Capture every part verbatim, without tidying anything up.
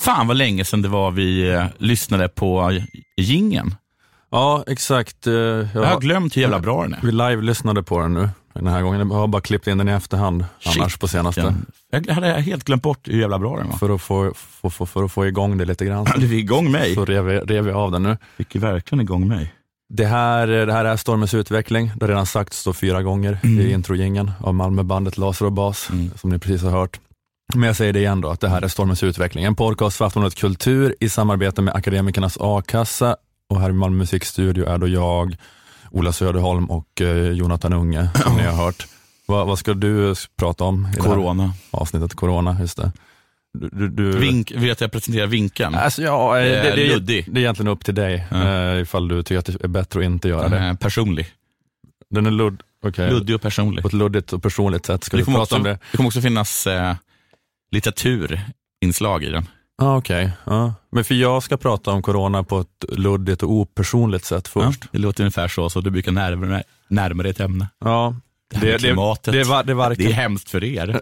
Fan vad länge sedan det var vi eh, lyssnade på jingeln. Ja, exakt. Jag, jag har glömt hur jävla bra den är. Vi live-lyssnade på den nu den här gången. Jag har bara klippt in den i efterhand. Shit, annars på senaste. Jag hade helt glömt bort hur jävla bra den var. För att få, få, få, för att få igång det lite grann. Du fick igång mig. Så rev vi, rev vi av den nu. Fick ju verkligen igång mig. Det här, det här är Stormens utveckling. Det har redan sagts då fyra gånger mm. i introjingeln av Malmöbandet Laser och Bas. Mm. Som ni precis har hört. Men jag säger det igen då, att det här är Stormens utveckling. En podcast för Aftonbladet Kultur i samarbete med Akademikernas A-kassa. Och här i Malmö musikstudio är då jag, Ola Söderholm och eh, Jonathan Unge, som ni har hört. Va, vad ska du prata om i Corona. Det här avsnittet? Corona, just det. Du, du, du... Vink, vill att jag presenterar vinkeln? Alltså, ja, det, det, det, Luddig. det är egentligen upp till dig, ja. uh, ifall du tycker att det är bättre att inte göra det. Uh, personlig. Den är ludd, okay. Luddig och personlig. På ett luddigt och personligt sätt ska det vi prata också, om det. Det kommer också finnas uh, litteraturinslag i den. Ah, okej, okay. ja. Men för jag ska prata om corona på ett luddigt och opersonligt sätt först. Ja, det låter ungefär så, så du brukar närmare, närmare ett ämne. Ja. Det, det, klimatet, det, det, det, varken... det är hemskt för er.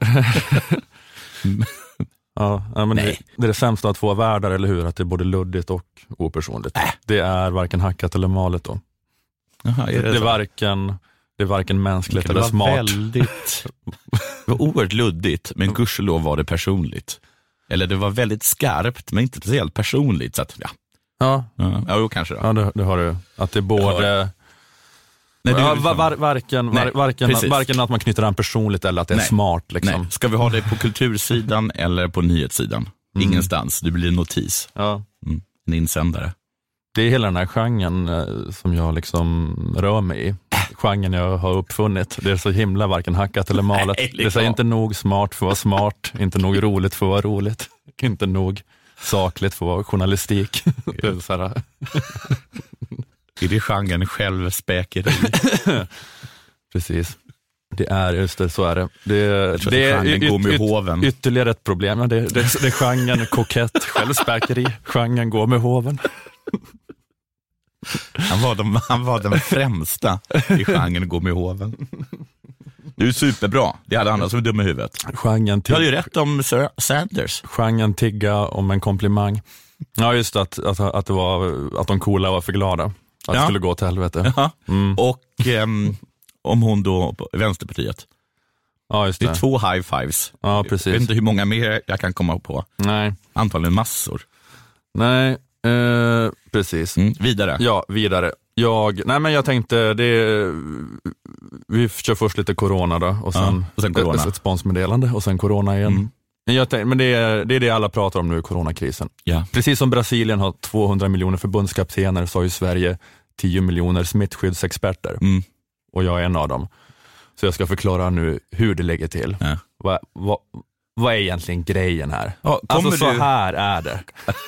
ja, men det, det är det sämsta att få världar, eller hur? Att det är både luddigt och opersonligt. Äh. Det är varken hackat eller malet då. Aha, är det, det, är varken, det är varken mänskligt det eller smart. Väldigt, det var oerhört luddigt, men gudskelov var det personligt. Eller det var väldigt skarpt, men inte speciellt personligt. Så att, ja, ja. ja, ja kanske då. Ja, det, det har du. Att det är både... Nej, det är ja, var, var, varken, Nej, var, varken, varken att man knyter an personligt eller att det är Nej. smart. Liksom. Nej. Ska vi ha det på kultursidan eller på nyhetssidan? Mm. Ingenstans, det blir en notis. Ja. Mm. En insändare. Det är hela den här genren eh, som jag liksom rör mig i. Genren jag har uppfunnit. Det är så himla varken hackat eller malet. Nej, det är inte nog smart för att vara smart. Inte nog roligt för att vara roligt. Inte nog sakligt för att vara journalistik. Det är så här. Är det genren självspäkeri? Precis. Det är, just det, så är det. Det, det är yt, går med yt, hoven. Ytterligare ett problem. Ja, det, det, det är genren kokett, självspäkeri. Genren går med hoven. Han var, de, han var den främsta i genren gå med hoven. Du är superbra. Det hade andra som är dum i huvudet. Genren du hade ju rätt om Sir Sanders. Genren tigga om en komplimang. Ja, just att, att, att, det var, att de coola var för glada. Att ja. det skulle gå till helvete. Ja. Mm. Och um, om hon då på Vänsterpartiet. Ja, just det. Det är två high fives. Ja, precis. Jag vet inte hur många mer jag kan komma på. Nej. Antagligen massor. Nej, eh, precis. Mm. Vidare. Ja, vidare. Jag, nej men jag tänkte, det, vi kör först lite corona då. Och sen, ja, och sen corona. Ett, ett sponsmeddelande och sen corona igen. Mm. Men, jag tänkte, men det, är, det är det alla pratar om nu, coronakrisen. Ja. Precis som Brasilien har tvåhundra miljoner förbundskaptener, så har ju Sverige tio miljoner smittskyddsexperter. Mm. Och jag är en av dem. Så jag ska förklara nu hur det lägger till. Ja. Vad va, va är egentligen grejen här? Ja, alltså så du... här är det.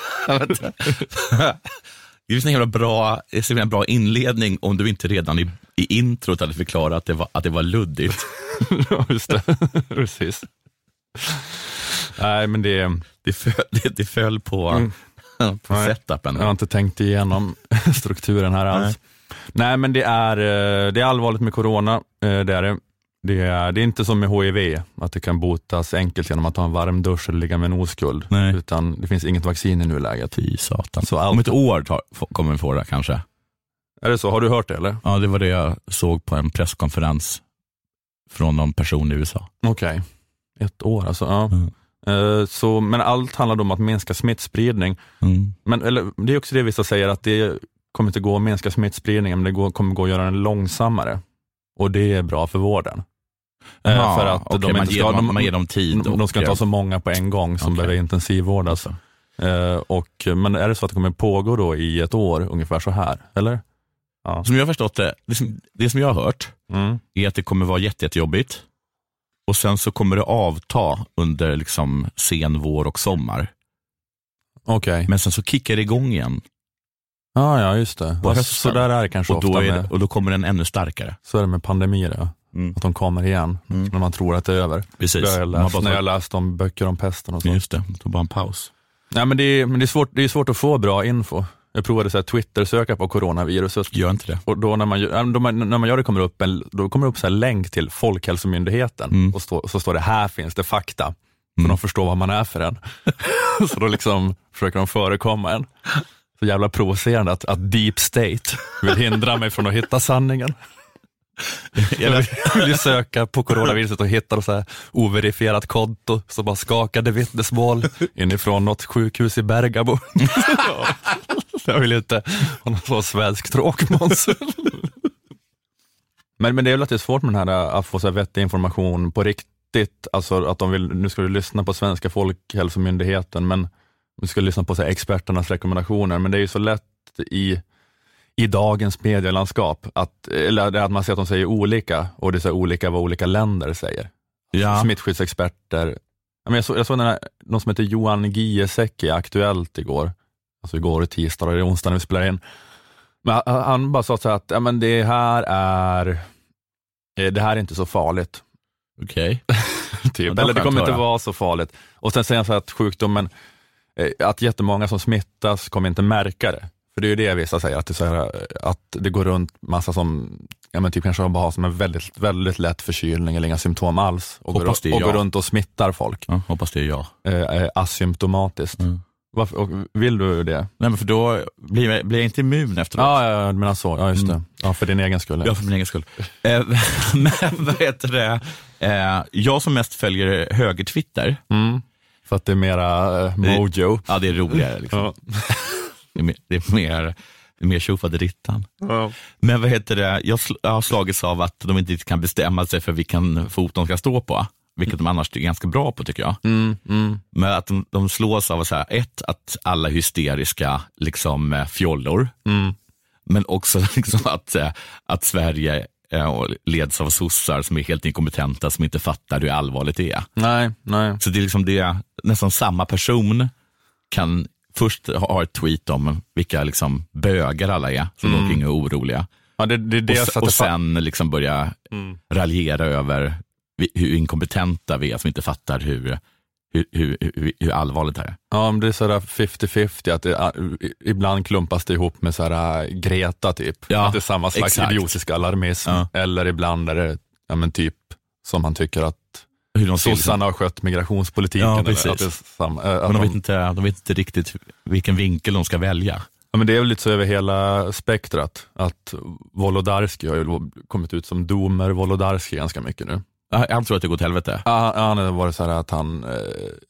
Det är en jävla bra, en bra inledning om du inte redan i, i introt hade förklarat att det var, att det var luddigt. Ja, just det. Precis. Nej, men det... Det föll, det, det föll på, mm. på setupen. Jag har inte tänkt igenom strukturen här alls. Nej. Nej, men det är, det är allvarligt med corona. Det är det. Det är, det är inte som med H I V, att det kan botas enkelt genom att ta en varm dusch eller ligga med en oskuld. Nej. Utan det finns inget vaccin i nuläget. Fy satan. Så allt... Om ett år tar, kommer vi få det kanske. Är det så? Har du hört det eller? Ja, det var det jag såg på en presskonferens från någon person i U S A. Okej. Okay. Ett år alltså, ja. Mm. Uh, så, men allt handlar om att minska smittspridning. Mm. Men eller, det är också det vissa säger, att det kommer inte gå att minska smittspridningen, men det går, kommer gå att göra den långsammare. Och det är bra för vården. Aha, för att okay, de man, inte ger ska, dem, de, man ger dem tid. De, de ska inte ha så många på en gång som okay. behöver intensivvårdas. Alltså. Uh, och, men är det så att det kommer pågå då i ett år ungefär så här, eller? Ja. Som jag har förstått det, det som, det som jag har hört mm. är att det kommer vara jätte, jättejobbigt. Och sen så kommer det avta under liksom sen vår och sommar. Okej. Okay. Men sen så kickar det igång igen. Ah, ja, just det. Ja, så där är det kanske och då ofta är med... det, och då kommer den ännu starkare. Så är det med pandemier, ja. Mm. Att de kommer igen mm. när man tror att det är över. Precis. Det har jag läst, när jag läst om böcker om pesten och så. Just det, det var bara en paus. Nej, men det är, men det är, svårt, det är svårt att få bra info. Jag provade så här Twitter-söka på coronaviruset. Gör inte det. Och då när man, då man, när man gör det kommer upp en, då kommer det upp så här länk till Folkhälsomyndigheten. Mm. Och stå, så står det, här finns det fakta. för de förstår vad man är för en. Så då liksom försöker de förekomma en. Så jävla provocerande att, att Deep State vill hindra mig från att hitta sanningen. Jag vill ju söka på coronaviruset och hitta så här overifierat konto som bara skakade vittnesmål inifrån något sjukhus i Bergamo. Jag vill inte ha någon så svensk tråkmåns. Men, men det är väl att det är svårt med den här att få så här vettig information på riktigt. Alltså att de vill, nu ska du lyssna på Svenska Folkhälsomyndigheten, men du ska lyssna på så här experternas rekommendationer. Men det är ju så lätt i i dagens medielandskap att, eller att man ser att de säger olika, och det är så olika vad olika länder säger. Ja. Smittskyddsexperter. Jag såg, jag såg den här, någon som heter Johan Giesecke Aktuellt igår. Alltså igår tisdag och det är onsdag när vi spelar in. Men han bara sa så att ja, men det här är det här är inte så farligt. Okej. Okay. typ. Eller det kommer inte vara så farligt. Och sen säger han så att sjukdomen, att jättemånga som smittas kommer inte märka det. För det är ju det vissa säger, att det, så här, att det går runt massa som, ja men typ kanske bara har som en väldigt, väldigt lätt förkylning eller inga symptom alls. Och, går, och går runt och smittar folk. Ja, hoppas det är jag. Eh, asymptomatiskt. Mm. Varför, och vill du det? Nej, men för då blir, blir jag inte immun efteråt. Ja, ja, men alltså, ja just det. Mm. Ja, för din egen skull. Ja, för min egen skull. eh, men vad heter det? Eh, jag som mest följer höger-Twitter. Mm. För att det är mera eh, mojo. Ja, det är roligare liksom. Ja. Det är mer, det är mer, det är mer tjofaderittan. Ja. Men vad heter det? Jag, sl- jag har slagits av att de inte kan bestämma sig för vilken fot de ska stå på. Vilket de annars är ganska bra på, tycker jag. Mm, mm. Men att de, de slås av så här, ett, att alla hysteriska liksom, fjollor. Mm. Men också liksom att, att Sverige eh, leds av sossar som är helt inkompetenta, som inte fattar hur allvarligt det är. Nej, nej. Så det är liksom det, nästan samma person kan först ha ett tweet om vilka liksom bögar alla är, som mm. de kring är oroliga. Ja, det, det, det och, och sen liksom börja mm. raljera över hur inkompetenta vi är som inte fattar hur, hur, hur, hur, hur allvarligt det är. Ja, men det är sådär femtio femtio att det, ibland klumpas det ihop med sådär Greta typ. Ja, att det är samma slags exakt. idiotisk alarmism. Ja. Eller ibland är det ja, men typ som man tycker att hur de sossarna har skött migrationspolitiken. Ja, eller precis. att det är samma, äh, men de, de, vet inte, de vet inte riktigt vilken vinkel de ska välja. Ja, men det är väl lite så över hela spektrat. Att Wolodarski har ju kommit ut som domer Wolodarski ganska mycket nu. Han tror att det går till helvete. Ja, han har varit så här att han eh,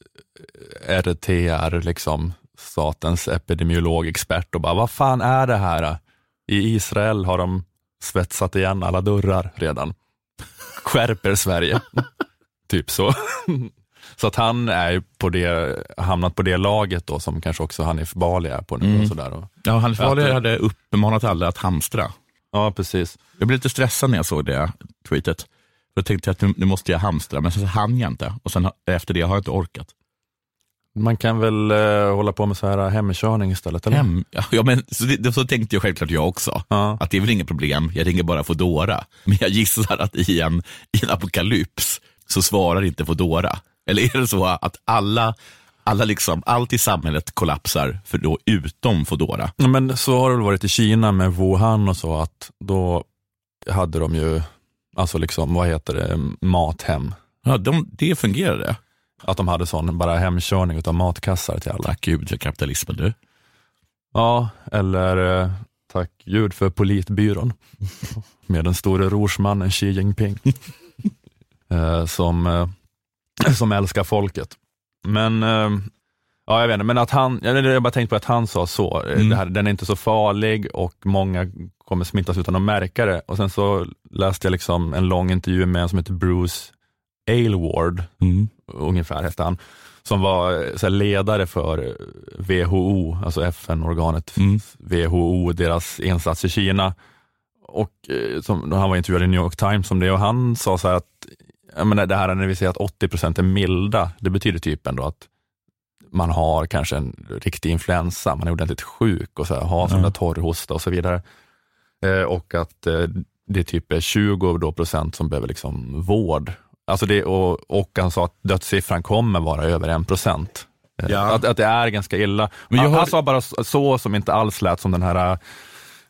R T R liksom statens epidemiologexpert och bara, vad fan är det här? I Israel har de svetsat igen alla dörrar redan. Skärper Sverige. Typ så. Så att han är på det, hamnat på det laget då, som kanske också Hanif Bali är på nu mm. och sådär. Ja, Hanif Bali att, hade uppmanat alla att hamstra. Ja, precis. Jag blev lite stressad när jag såg det tweetet. Då tänkte jag att nu, nu måste jag hamstra, men så hann jag inte. Och sen efter det har jag inte orkat. Man kan väl eh, hålla på med så här hemkörning istället, eller? Hem, ja, men så, det, så tänkte jag självklart jag också. Ja. Att det är väl inget problem, jag ringer bara Foodora. Men jag gissar att i en, i en apokalyps så svarar inte Foodora. Eller är det så att alla, alla liksom, allt i samhället kollapsar för då utom Foodora? Ja, men så har det väl varit i Kina med Wuhan och så, att då hade de ju, alltså liksom, vad heter det, mathem. Ja, de, det fungerade. Att de hade sån bara hemkörning utav matkassar till alla. Tack Gud för kapitalismen, du. Ja, eller eh, tack Gud för politbyrån. Med den store rorsmannen Xi Jinping. eh, som, eh, som älskar folket. Men eh, ja, jag vet inte, men att han, jag, jag bara tänkte på att han sa så. Mm. Det här, den är inte så farlig och många kommer smittas utan att märka det. Och sen så läste jag liksom en lång intervju med en som heter Bruce Aylward, mm. ungefär hette han, som var så här, ledare för W H O, alltså F N-organet mm. W H O, deras insats i Kina. Och som, han var intervjuad i New York Times om det, och han sa så här att jag menar, det här när vi säger att åttio procent är milda, det betyder typ ändå att man har kanske en riktig influensa, man är ordentligt sjuk och så här, har sån där torrhosta och så vidare. Eh, och att eh, det är typ tjugo då procent som behöver liksom vård. Alltså det, och, och han sa att dödssiffran kommer vara över en procent. Ja. Att, att det är ganska illa. Men jag han, har... han sa bara så som inte alls lät som den här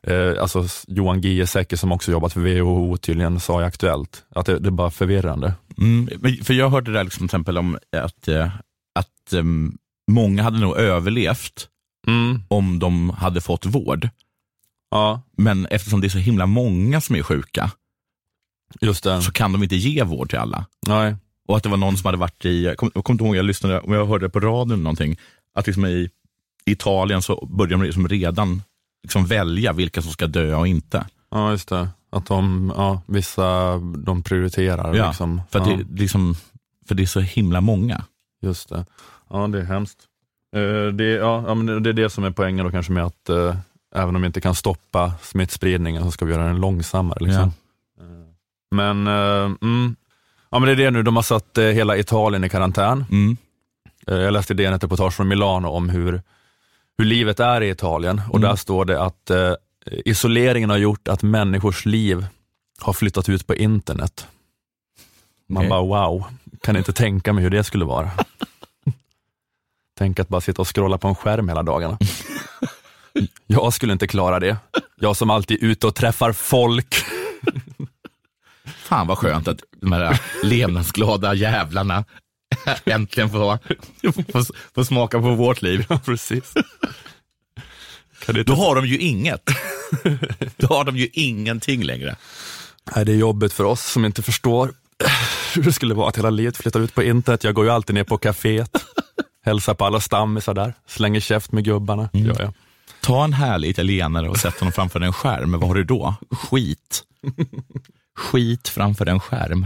eh, alltså Johan Giesecke som också jobbat för W H O tydligen sa i Aktuellt att det, det är bara förvirrande. Mm, för jag hörde det där liksom, till exempel om att, att um, många hade nog överlevt mm. om de hade fått vård. Ja. Men eftersom det är så himla många som är sjuka, just det, så kan de inte ge vård till alla. Nej. Och att det var någon som hade varit i, jag kommer kom inte ihåg, jag lyssnade, om jag hörde på radion eller någonting, att liksom i Italien så börjar de liksom redan liksom välja vilka som ska dö och inte. Ja, just det. Att de, ja, vissa de prioriterar. Ja, liksom. för, att ja. det, liksom, för det är så himla många. Just det. Ja, det är hemskt. Uh, det, ja, ja, men det är det som är poängen då kanske med att uh, även om vi inte kan stoppa smittspridningen så ska vi göra den långsammare. Liksom. Ja. Uh, men, uh, mm, ja, men det är det nu. De har satt uh, hela Italien i karantän. Mm. Uh, jag läste det i ett reportage från Milano om hur, hur livet är i Italien. Och mm. där står det att uh, isoleringen har gjort att människors liv har flyttat ut på internet. Man okay. bara wow, kan inte tänka mig hur det skulle vara. Tänk att bara sitta och scrolla på en skärm hela dagarna. Jag skulle inte klara det. Jag som alltid är ute och träffar folk. Fan vad skönt att de här levnadsglada jävlarna äntligen får, får, får smaka på vårt liv. Ja, precis. Då har de ju inget. Då har de ju ingenting längre. Nej, det är jobbigt för oss som inte förstår hur det skulle vara att hela livet flyttar ut på internet. Jag går ju alltid ner på kaféet, hälsar på alla stammisar där, slänger käft med gubbarna. Mm. Ja, ja. Ta en härlig italienare och sätt honom framför en skärm. Men vad har du då? Skit. Skit framför en skärm.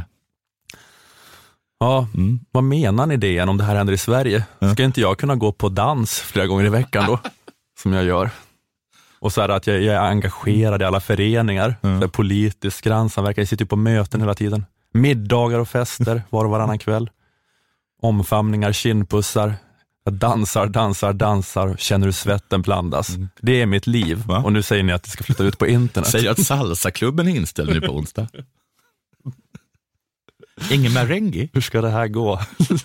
Ja, mm. Vad menar ni det om det här händer i Sverige? Ska inte jag kunna gå på dans flera gånger i veckan då? Som jag gör. Och så är det att jag, jag är engagerad i alla föreningar. Mm. Så politisk grannsamverkan. Jag sitter på möten hela tiden. Middagar och fester var och varannan kväll. Omfamningar, kindpussar. Jag dansar, dansar, dansar. Känner hur svetten blandas. Mm. Det är mitt liv. Va? Och nu säger ni att det ska flytta ut på internet. Säger att salsaklubben är inställd nu på onsdag. Ingen merengue. Hur ska det här gå?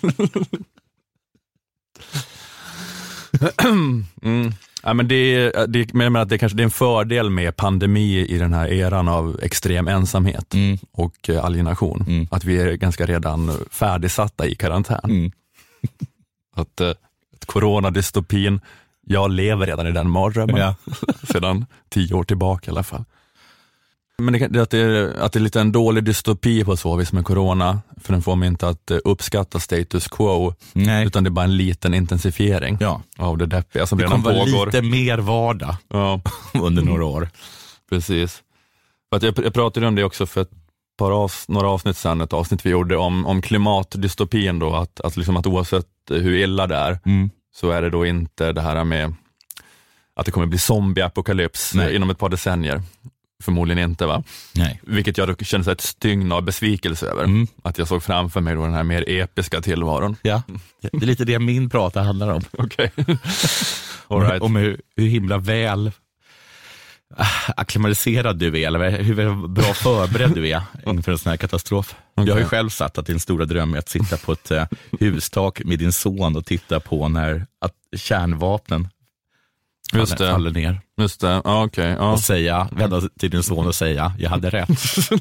mm. Ja, men det, det, men att det, kanske, det är en fördel med pandemi i den här eran av extrem ensamhet mm. och alienation. Mm. Att vi är ganska redan färdigsatta i karantän. Mm. att, att coronadystopin, jag lever redan i den mardrömmen. Ja. Sedan tio år tillbaka i alla fall. Men det, det, att, det, att det är lite en dålig dystopi på så vis med corona, för den får mig inte att uppskatta status quo. Nej. Utan det är bara en liten intensifiering ja. Av det deppiga som det redan pågår. Det kommer vara lite mer vardag ja. Under några år. Precis. För att jag, jag pratade om det också för ett par avs, några avsnitt sedan, ett avsnitt vi gjorde om, om klimatdystopin då, att, att, liksom att oavsett hur illa det är mm. så är det då inte det här med att det kommer bli zombieapokalyps inom ett par decennier. Förmodligen inte va? Nej. Vilket jag då kände ett stygn av besvikelse över. Mm. Att jag såg framför mig då den här mer episka tillvaron. Ja, det är lite det min prata handlar om. Okej. Okay. right. Om hur, hur himla väl akklimatiserad du är, eller hur bra förberedd du är inför en sån här katastrof. Okay. Jag har ju själv satt att din stora dröm är att sitta på ett uh, hustak med din son och titta på när att kärnvapnen Just det. faller ner. Just det, ja, okej. Okay. Ja. Och säga, vända till din son och säga, jag hade rätt.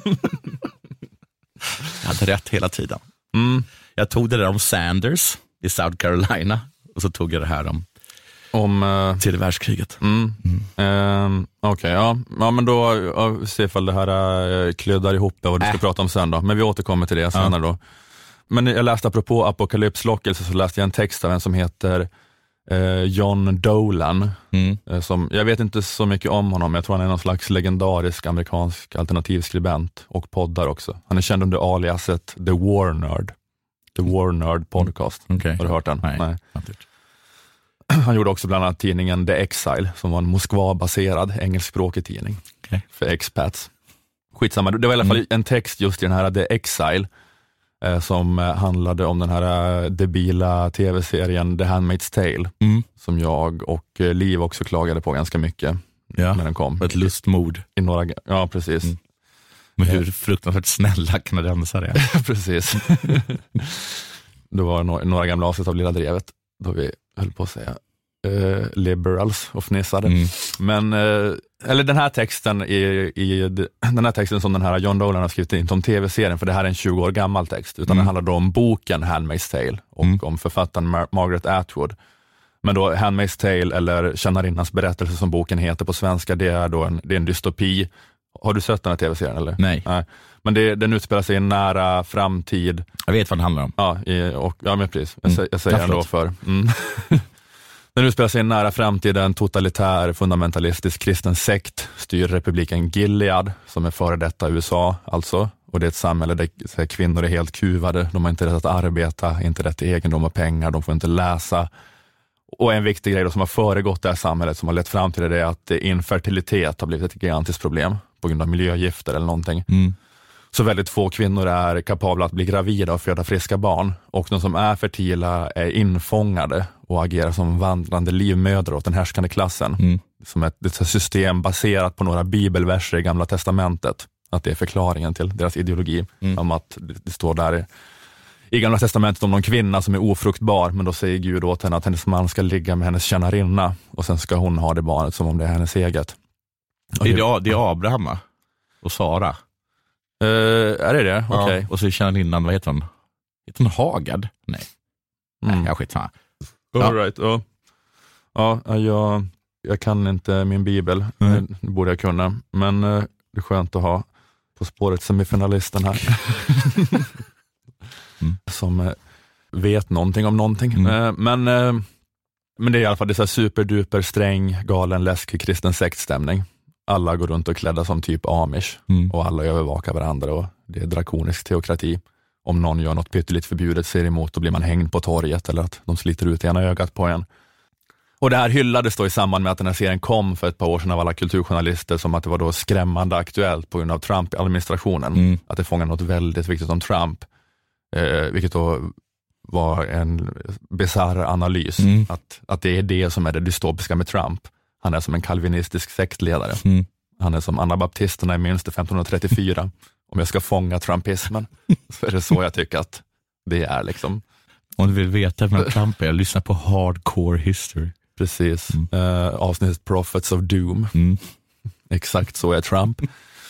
jag hade rätt hela tiden. Mm. Jag tog det där om Sanders i South Carolina och så tog jag det här om, om uh, tredje världskriget. Mm. Mm. Um, okej, okay, ja. ja. Men då, ja, se ifall det här uh, kluddar ihop vad du ska äh. prata om sen då. Men vi återkommer till det senare ja. Då. Men jag läste apropå apokalypslockelse så läste jag en text av en som heter John Dolan mm. som, jag vet inte så mycket om honom, jag tror han är någon slags legendarisk amerikansk alternativskribent och poddar också. Han är känd under aliaset The War Nerd. The War Nerd podcast. Mm. Okay. Har du hört den? Nej. Nej. Han gjorde också bland annat tidningen The Exile som var en Moskva-baserad engelskspråkig tidning okay. för expats. Skitsamma, det var i alla fall mm. en text just i den här The Exile som handlade om den här debila tv-serien The Handmaid's Tale mm. som jag och Liv också klagade på ganska mycket ja, när den kom. Ett lustmord. I några, ja, precis. Mm. Men hur fruktansvärt snälla kanadensare är. Precis. Det var några, några gamla avsnitt av Lilla Drevet då vi höll på att säga eh, liberals och fnissade. Mm. Men, eh, eller den här texten i, i den här texten som den här John Dolan har skrivit in om tv-serien, för det här är en tjugo år gammal text, utan Mm. det handlar då om boken Handmaid's Tale och Mm. om författaren Mar- Margaret Atwood. Men då Handmaid's Tale, eller Tjänarinnans berättelse som boken heter på svenska, det är då en, det är en dystopi. Har du sett den här tv-serien eller? Nej. Nej. Men det, den utspelar sig i en nära framtid. Jag vet vad det handlar om. Ja, i, och, ja men precis. Jag, Mm. sä, jag säger Ja, ändå förlåt. för. Mm. Den utspelar sig i en nära framtid där en totalitär, fundamentalistisk kristen sekt styr republiken Gilead, som är före detta U S A alltså. Och det är ett samhälle där så här, kvinnor är helt kuvade, de har inte rätt att arbeta, inte rätt till egendom och pengar, de får inte läsa. Och en viktig grej då som har föregått det här samhället, som har lett fram till det, är att infertilitet har blivit ett gigantiskt problem på grund av miljögifter eller någonting. Mm. Så väldigt få kvinnor är kapabla att bli gravida och föda friska barn. Och de som är fertila är infångade och agerar som vandrande livmödrar åt den härskande klassen. Mm. Som ett, ett system baserat på några bibelverser i Gamla testamentet. Att det är förklaringen till deras ideologi. Mm. Om att det, det står där i Gamla testamentet om någon kvinna som är ofruktbar, men då säger Gud åt henne att hennes man ska ligga med hennes tjänarinna och sen ska hon ha det barnet som om det är hennes eget. Och Det är, det är Abraham va? Och Sara. Uh, är det det? Okej. Ja, och så känner innan, vad heter hon? Heter hon Hagard? Nej, Mm. Nej jag skitsamma. All right. Ja, ja jag, jag kan inte min bibel. Mm. Det borde jag kunna. Men uh, det är skönt att ha På spåret semifinalisten här. mm. Som uh, vet någonting om någonting. Mm. Uh, men, uh, men det är i alla fall det är så här superduper sträng, galen, läskig kristen sektstämning. Alla går runt och klädda som typ amish. Mm. Och alla övervakar varandra och det är drakonisk teokrati. Om någon gör något pytteligt förbjudet ser emot, då blir man hängd på torget eller att de sliter ut ena ögat på en. Och det här hyllades då i samband med att den här serien kom för ett par år sedan av alla kulturjournalister som att det var då skrämmande aktuellt på grund av Trump-administrationen. Mm. Att det fångar något väldigt viktigt om Trump. Eh, vilket då var en bizarr analys. Mm. Att, att det är det som är det dystopiska med Trump. Han är som en kalvinistisk sektledare. Mm. Han är som anabaptisterna i minst femton trettiofyra. Om jag ska fånga trumpismen så är det så jag tycker att det är liksom. Om du vill veta vem Trump är, lyssna på Hardcore History. Precis. Mm. Uh, avsnittet Prophets of Doom. Mm. Exakt så är Trump.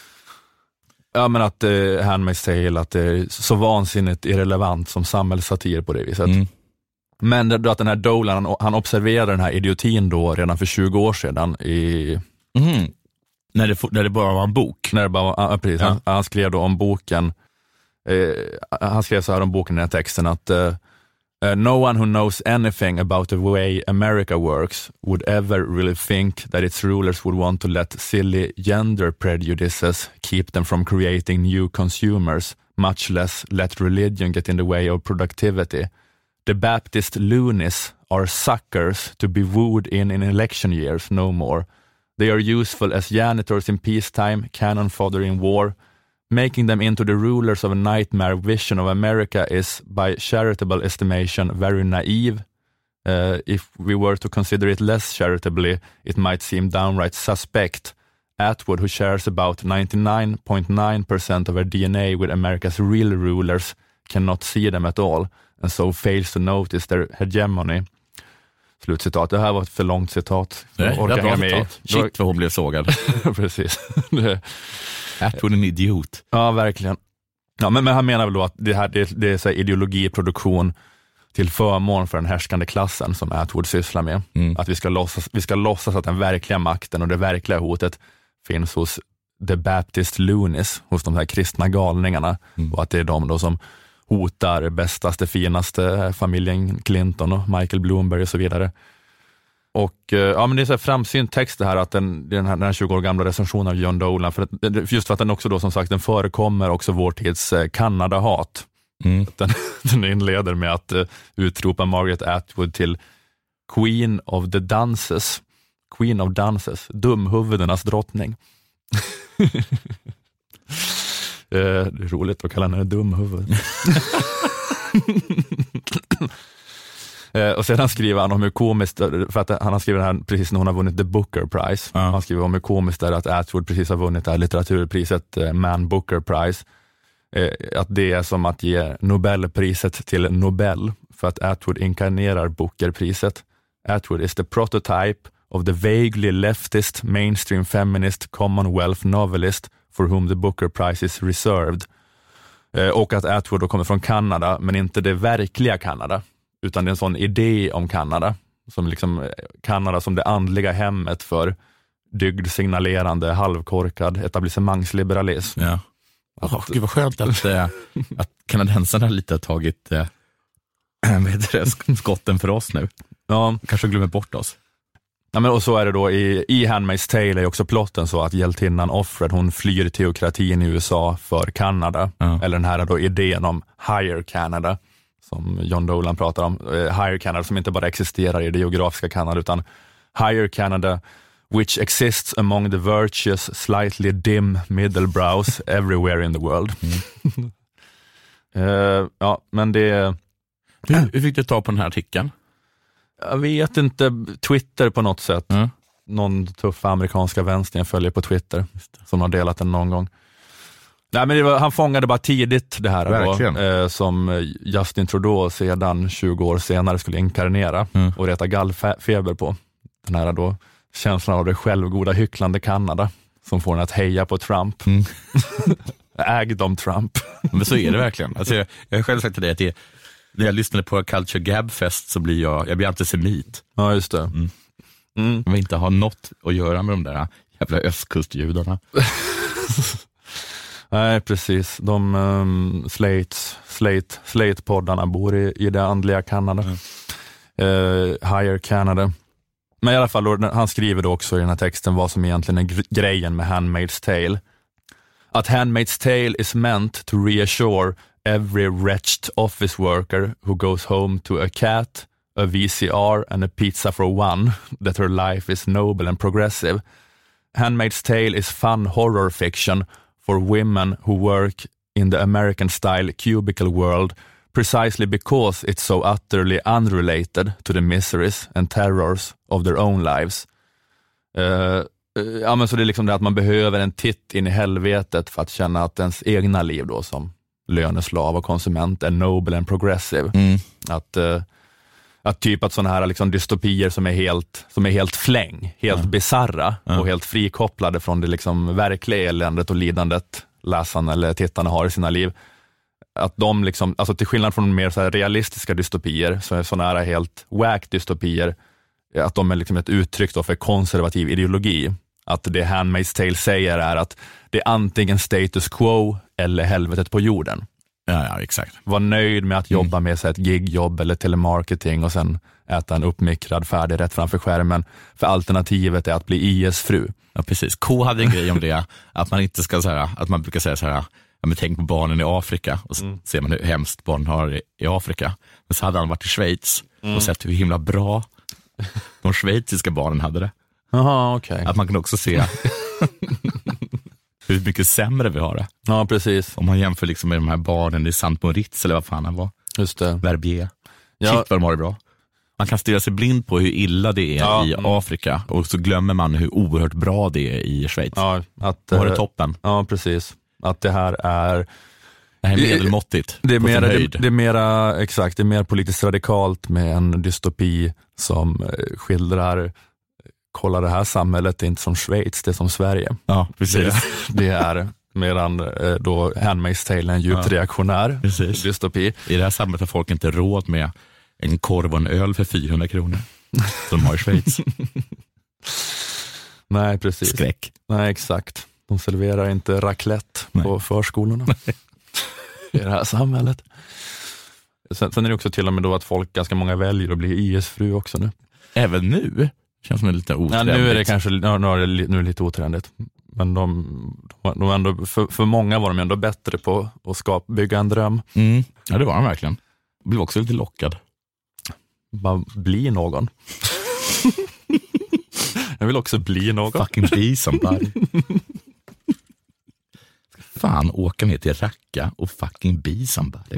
Ja, men att uh, Handmaid's Tale, att det är så vansinnigt irrelevant som samhällssatir på det viset. Mm. Men det, att den här Dolan, han, han observerade den här idiotin då redan för tjugo år sedan i... Mm. När, det, när det bara var en bok. När det bara var, ja, precis, Ja. han, han skrev då om boken, eh, han skrev så här om boken i den här texten att uh, Uh, no one who knows anything about the way America works would ever really think that its rulers would want to let silly gender prejudices keep them from creating new consumers, much less let religion get in the way of productivity. The Baptist loonies are suckers to be wooed in in election years, no more. They are useful as janitors in peacetime, cannon fodder in war. Making them into the rulers of a nightmare vision of America is, by charitable estimation, very naive. Uh, if we were to consider it less charitably, it might seem downright suspect. Atwood, who shares about ninety-nine point nine percent of her D N A with America's real rulers, cannot see them at all, and so fails to notice their hegemony. Slutcitat. Det här var ett för långt citat. Nej, det orkar är bra hänga med i. citat. Shit vad hon blev sågad. Precis. Atwood är en idiot. Ja, verkligen. Ja, men, men han menar väl då att det här det, det är så här ideologiproduktion till förmån för den härskande klassen som Atwood sysslar med. Mm. Att vi ska, låtsas, vi ska låtsas att den verkliga makten och det verkliga hotet finns hos the Baptist loonies, hos de här kristna galningarna. Mm. Och att det är de då som hotar bästaste, finaste familjen Clinton och Michael Bloomberg och så vidare. Och ja, men det är så här framsynt text det här, att den, den, här, den här tjugo år gamla recensionen av John Dolan, för att, just för att den också då som sagt, den förekommer också vår tids eh, Kanada-hat. Mm. Den, den inleder med att uh, utropa Margaret Atwood till Queen of the Dances. Queen of Dances, dumhuvudenas drottning. Det är roligt att kalla henne dumhuvud. Och sedan skriver han om hur komiskt, för att han har skrivit det här precis när hon har vunnit the Booker Prize. Ja. Han skriver om hur komiskt det är att Atwood precis har vunnit det här litteraturpriset, Man Booker Prize. Att det är som att ge Nobelpriset till Nobel, för att Atwood inkarnerar Bookerpriset. Atwood is the prototype of the vaguely leftist, mainstream feminist, commonwealth novelist for whom the Booker Prize is reserved. Eh, och att Atwood då kommer från Kanada, men inte det verkliga Kanada, utan det är en sån idé om Kanada, som liksom Kanada som det andliga hemmet för dygdsignalerande, halvkorkad etablissemangsliberalism. Ja. Oh, gud vad skönt att, äh, att kanadensarna lite har tagit äh, vad heter det, skotten för oss nu. Ja. Kanske glömmer bort oss. Ja, men och så är det då i, i Handmaid's Tale är också plotten så att hjältinnan offret, hon flyr teokratin i U S A för Kanada. Ja. Eller den här då idén om Higher Canada som John Dolan pratar om. Uh, Higher Canada som inte bara existerar i det geografiska Kanada utan Higher Canada which exists among the virtuous, slightly dim middle brows everywhere in the world. Mm. uh, ja, men det... Hur, hur fick du ta på den här artikeln? Jag vet inte, Twitter på något sätt. Mm. Någon tuffa amerikanska vänster jag följer på Twitter som har delat den någon gång. Nej, men det var, han fångade bara tidigt det här då, eh, som Justin Trudeau sedan tjugo år senare skulle inkarnera mm. och reta gallfeber på. Den här då känslan av det självgoda hycklande Kanada som får en att heja på Trump. Mm. Äg dem Trump. Men så är det verkligen. Alltså jag, jag har själv sagt till dig att det, när jag lyssnade på Culture Gabfest så blir jag, jag blir antisemit. Ja, just det. Mm. Mm. Jag vill inte ha något att göra med de där jävla östkustjudarna. Nej, precis. De um, Slates, Slate, Slate-poddarna bor i, i det andliga Kanada. Mm. Uh, Higher Canada. Men i alla fall, då, han skriver då också i den här texten vad som egentligen är gre- grejen med Handmaid's Tale. Att Handmaid's Tale is meant to reassure every wretched office worker who goes home to a cat, a V C R and a pizza for one that her life is noble and progressive. Handmaid's Tale is fun horror fiction for women who work in the American-style cubicle world precisely because it's so utterly unrelated to the miseries and terrors of their own lives. Uh, uh, ja, men så det är liksom det att man behöver en titt in i helvetet för att känna att ens egna liv då som löneslav och konsument är noble and progressive. Mm. Att, uh, att typ att sådana här liksom dystopier som är helt, som är helt fläng, helt mm. bizarra mm. och helt frikopplade från det liksom verkliga eländet och lidandet läsarna eller tittarna har i sina liv. Att de liksom, alltså till skillnad från mer så här realistiska dystopier så är sådana här helt wack dystopier att de är liksom ett uttryck då för konservativ ideologi. Att det Handmaid's Tale säger är att det är antingen status quo eller helvetet på jorden. Ja, ja, exakt. Var nöjd med att jobba mm. med så ett gigjobb eller telemarketing och sen äta en uppmikrad färdig rätt framför skärmen. För alternativet är att bli I S-fru. Ja, precis. K hade en grej om det, att man inte ska säga, att man brukar säga så här, ja, men tänk på barnen i Afrika och så mm. ser man hur hemskt barn har i, i Afrika. Men så hade han varit i Schweiz mm. och sett hur himla bra de schweiziska barnen hade det. Jaha, okej. Okay. Att man kan också se hur mycket sämre vi har det. Ja, precis. Om man jämför liksom med de här barnen i Saint Moritz eller vad fan han var. Just det. Verbier. Ja. Shit vad de har det bra. Man kan stirra sig blind på hur illa det är ja. i Afrika och så glömmer man hur oerhört bra det är i Schweiz. Ja, att, var det toppen? Ja, precis. Att det här är det här är medelmåttigt. Det är mera, det, det är mera, exakt, det är mer politiskt radikalt med en dystopi som skildrar, kolla det här samhället, det är inte som Schweiz, det är som Sverige. Ja, precis. Det, det är medan då Handmaid's Tale är en djupt ja. reaktionär precis. dystopi. I det här samhället har folk inte råd med en korv och en öl för fyrahundra kronor som de har i Schweiz. Nej, precis. Skräck. Nej, exakt. De serverar inte raclette Nej. på förskolorna i det här samhället. Sen, sen är det också till och med då att folk, ganska många väljer att bli I S-fru också nu. Även nu? Känns som det lite otrendigt. Ja, nu är det kanske ja, nu är det, nu är det lite otrendigt. Men de, de, de ändå, för, för många var de ändå bättre på att skapa, bygga en dröm. Mm. Ja, det var de verkligen. Jag blev också lite lockad. Bara bli någon. Jag vill också bli någon. Fucking be somebody. Fan, åka ner till Raqqa och fucking be somebody.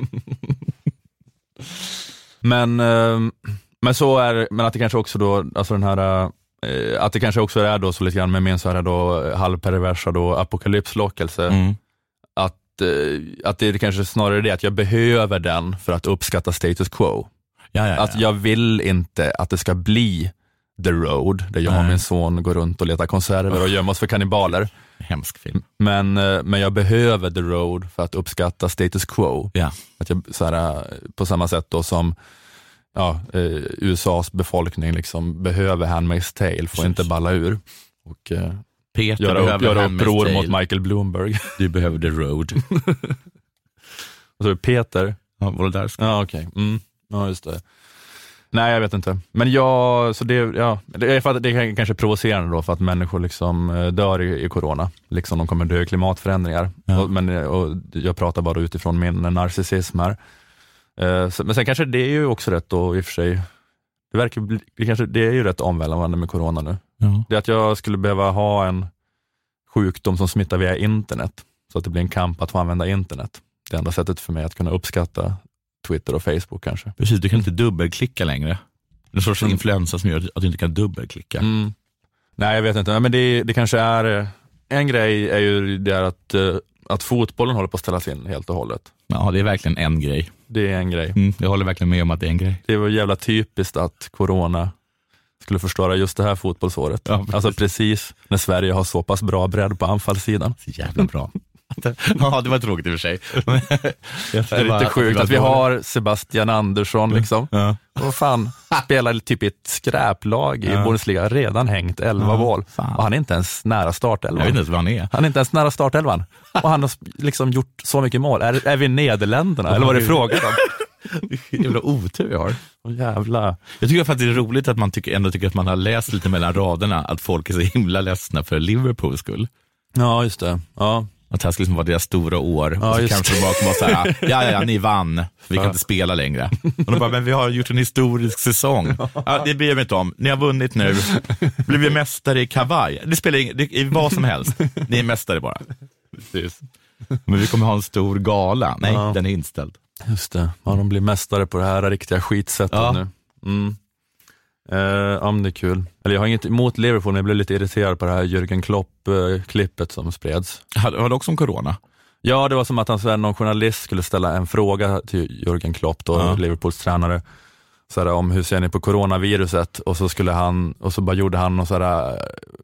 Men, men så är, men att det kanske också då, alltså den här, att det kanske också är då så lite grann med min så här då halvperversa då apokalypslockelse. Mm. Att, att det är kanske snarare det att jag behöver den för att uppskatta status quo. Ja, ja, ja. Att jag vill inte att det ska bli The Road, där jag Nej. och min son går runt och letar konserver och gömmer oss för kannibaler. Hemsk film. Men, men jag behöver The Road för att uppskatta status quo. Ja. Att jag, så här, på samma sätt då som ja, eh, U S A:s befolkning liksom behöver Handmaid's Tale, får Precis. inte balla ur. Och eh, Peter göra, upp, behöver göra Handmaid's uppror Tale. mot Michael Bloomberg. Du behöver The Road. Och så är det Peter. Ja, var det där? Ja, okej. Okay. Mm. Ja, just det. Nej, jag vet inte. Men jag, så det, ja, det är för att det är kanske provocerande då, för att människor liksom dör i, i corona. Liksom de kommer dö i klimatförändringar. Ja. Och, men och jag pratar bara utifrån min narcissism här. Uh, så, men sen kanske det är ju också rätt då i och för sig. Det verkar bli, det, kanske, det är ju rätt omvälvande med corona nu. Ja. Det är att jag skulle behöva ha en sjukdom som smittar via internet. Så att det blir en kamp att få använda internet. Det enda sättet för mig att kunna uppskatta Twitter och Facebook kanske. Precis, du kan inte dubbelklicka längre. Det är en sorts Mm. influensa som gör att du inte kan dubbelklicka. Mm. Nej, jag vet inte. Men det, det kanske är... En grej är ju det att, att fotbollen håller på att ställas in helt och hållet. Ja, det är verkligen en grej. Det är en grej. Mm, jag håller verkligen med om att det är en grej. Det var jävla typiskt att corona skulle förstöra just det här fotbollsåret. Ja, precis. Alltså precis när Sverige har så pass bra bredd på anfallssidan. Så jävla bra. Ja, det var tråkigt i och för sig. Det är lite sjukt att vi har Sebastian Andersson liksom. Ja. Och fan, spelar typ i ett skräplag i Ja. Bundesliga, redan hängt elva Ja, mål. fan. Och han är inte ens nära Jag vet startelvan. inte ens vad han är. Han är inte ens nära startelvan. Och han har liksom gjort så mycket mål. Är, är vi Nederländerna? Eller vad är det frågan om? Jävla otur jag har. Åh jävla. Jag tycker faktiskt det är roligt att man tycker, ändå tycker att man har läst lite mellan raderna att folk är så himla ledsna för Liverpools skull. Ja, just det. Ja. Att det här skulle liksom vara deras stora år. Ja, och så just kanske de bara kommer vara så här, ja, ja, ja, ni vann. Vi kan Ja. inte spela längre. Och de bara, men vi har gjort en historisk säsong. Ja, det bryr jag mig inte om. Ni har vunnit nu. Blir vi mästare i kavaj? Det spelar ingen, det är vad som helst. Ni är mästare bara. Precis. Men vi kommer ha en stor gala. Nej, Ja. den är inställd. Just det. Ja, de blir mästare på det här riktiga skitsättet Ja. nu. Mm. Eh, ja, men det är kul. Eller jag har inget emot Liverpool, men jag blev lite irriterad på det här Jürgen Klopp-klippet som spreds. Har du också om corona? Ja, det var som att han, så här, någon journalist skulle ställa en fråga till Jürgen Klopp, då, Ja. Liverpools tränare, så här, om hur ser ni på coronaviruset, och så skulle han, och så bara gjorde han någon så här